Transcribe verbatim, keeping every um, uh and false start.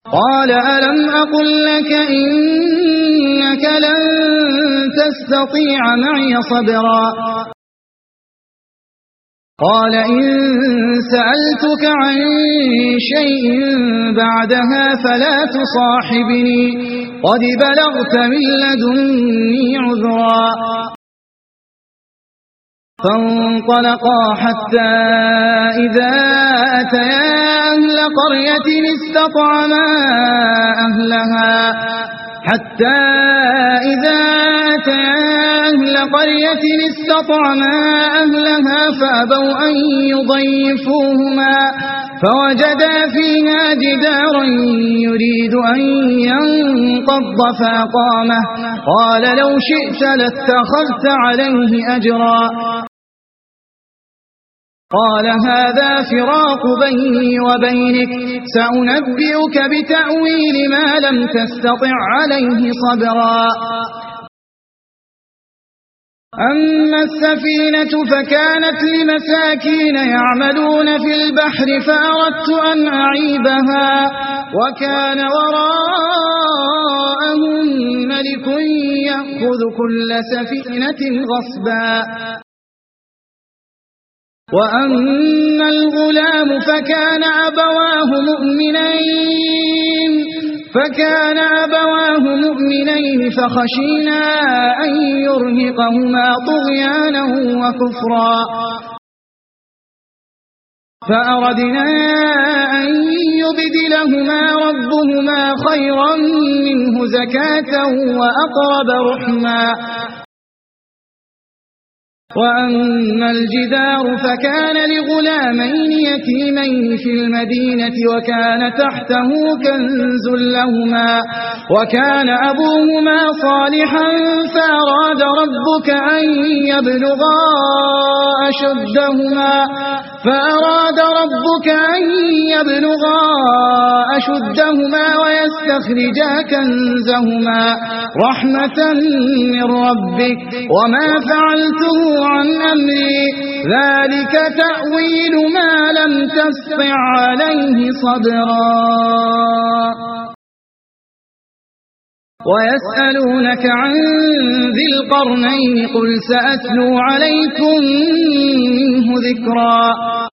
قال ألم أقل لك إنك لن تستطيع معي صبرا قال إن سألتك عن شيء بعدها فلا تصاحبني قد بلغت من لدني عذرا فانطلقا حتى إذا أتيا أهل قرية استطعما أهلها حتى إذا أتيا أهل قرية استطعما أهلها فأبوا أن يضيفوهما فوجدا فيها جدارا يريد أن ينقض فأقامه قال لو شئت لاتخذت عليه أجرا قال هذا فراق بيني وبينك سأنبئك بتأويل ما لم تستطع عليه صبرا أما السفينة فكانت لمساكين يعملون في البحر فأردت أن أعيبها وكان وراءهم ملك يأخذ كل سفينة غصبا وأما الغلام فكان أبواه مؤمنين فكان أبواه مؤمنين فخشينا أن يرهقهما طغيانا وكفرا فأردنا أن يبدلهما ربهما خيرا منه زكاة وأقرب رحما وأما الجدار فكان لغلامين يتيمين في المدينة وكان تحته كنز لهما وكان أبوهما صالحا فأراد ربك أن يبلغا أشدهما فأراد ربك أن يبلغا أشدهما ويستخرجا كنزهما رحمة من ربك وما فعلته عن أمري ذلك تأويل ما لم تستطع عليه صبرا ويسألونك عن ذي القرنين قل سأتلو عليكم منه ذكرا